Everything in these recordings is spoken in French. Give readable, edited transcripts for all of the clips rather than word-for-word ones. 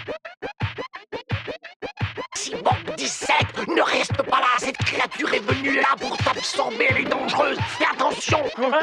Bon, 17, ne reste pas là, cette créature est venue là pour t'absorber, elle est dangereuse, fais attention.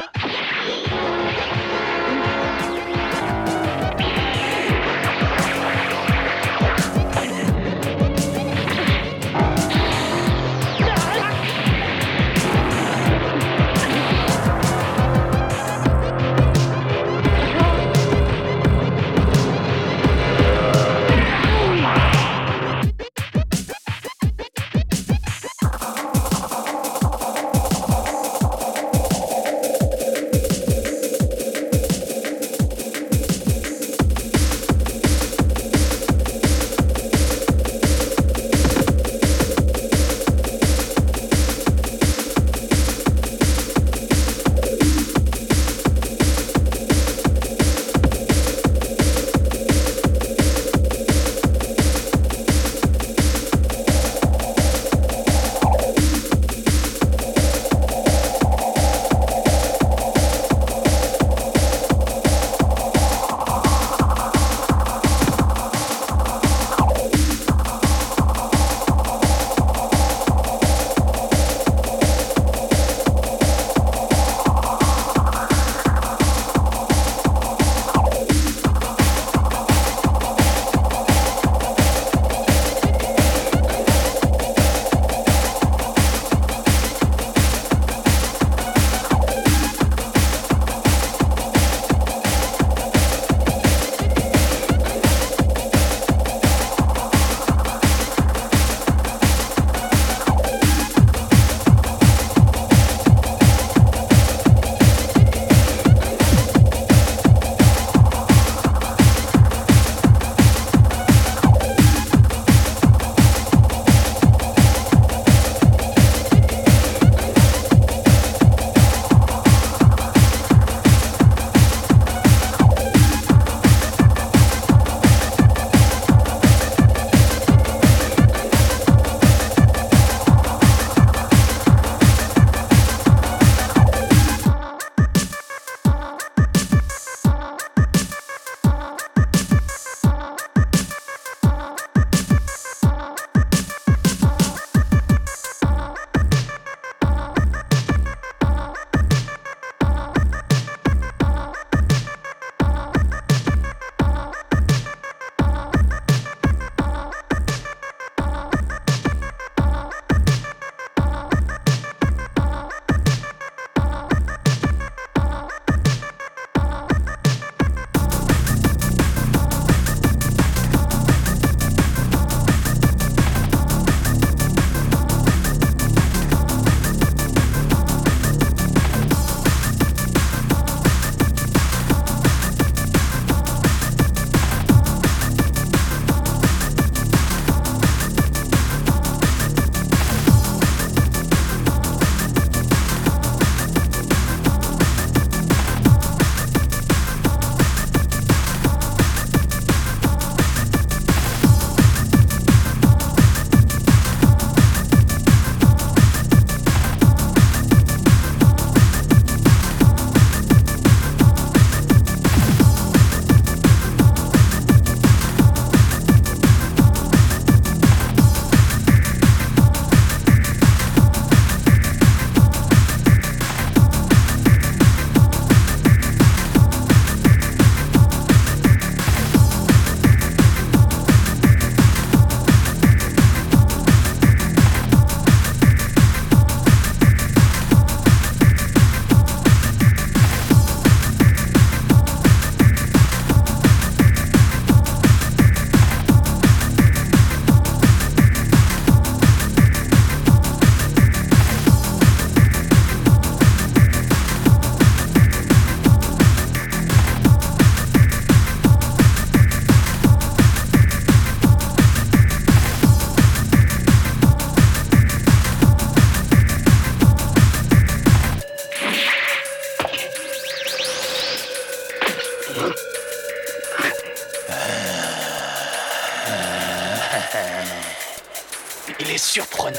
Il est surprenant.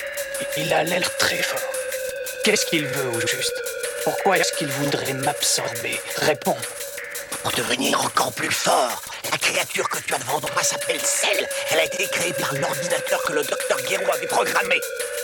Il a l'air très fort. Qu'est-ce qu'il veut au juste? Pourquoi est-ce qu'il voudrait m'absorber? Réponds. Pour devenir encore plus fort La créature que tu as devant toi s'appelle Cell. Elle a été créée par l'ordinateur que le docteur Guéraud avait programmé.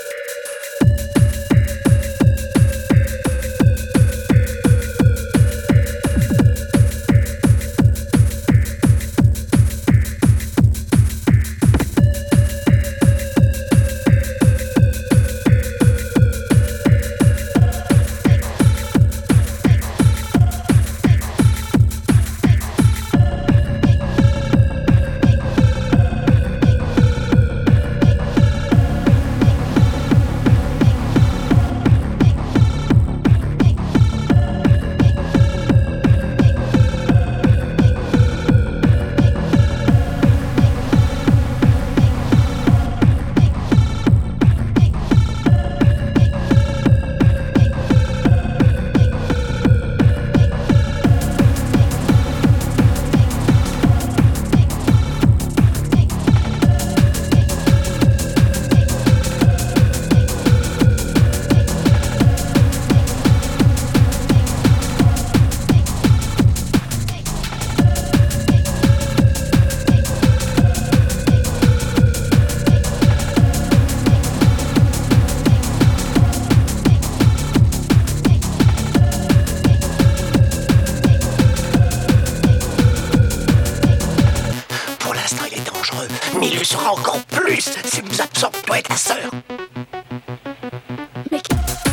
Mais il le sera encore plus si vous absorbe toi et ta sœur. Mais...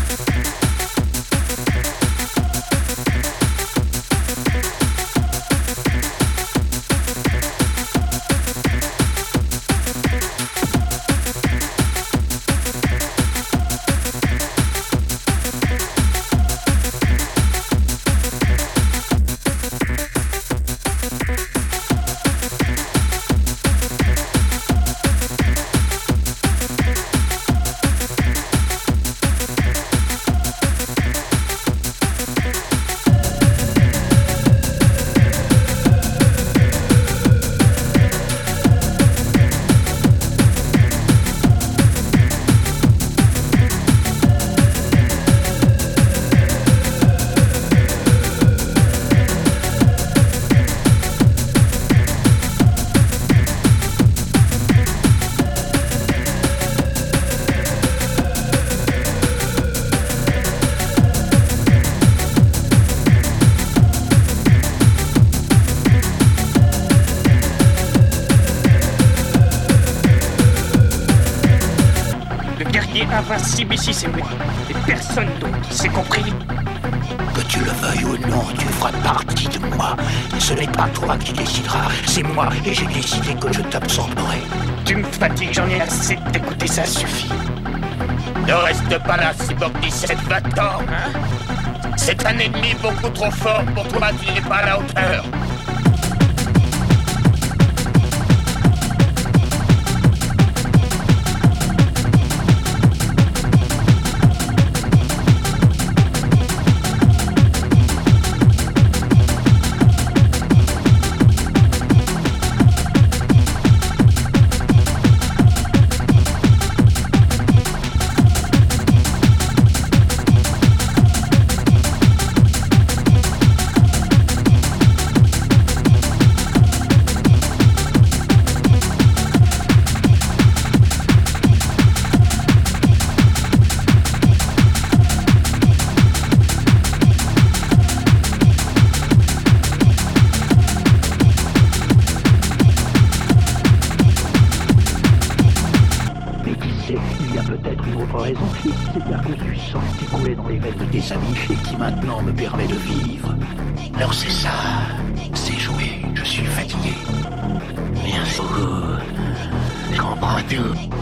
Invincible ici, c'est moi. Et personne d'autre, c'est compris? Que tu le veuilles ou non, tu feras partie de moi. Ce n'est pas toi qui décideras, c'est moi, et j'ai décidé que je t'absorberai. Tu me fatigues, j'en ai assez de t'écouter, ça suffit. Ne reste pas là, Cyborg 17, va-t'en, hein? C'est un ennemi beaucoup trop fort pour toi qui n'est pas à la hauteur. Il y a peut-être une autre raison, c'est-à-dire que du sang qui coulait dans les veines de tes amis et qui maintenant me permet de vivre. Alors c'est ça, c'est joué, je suis fatigué. Merci beaucoup, je comprends tout.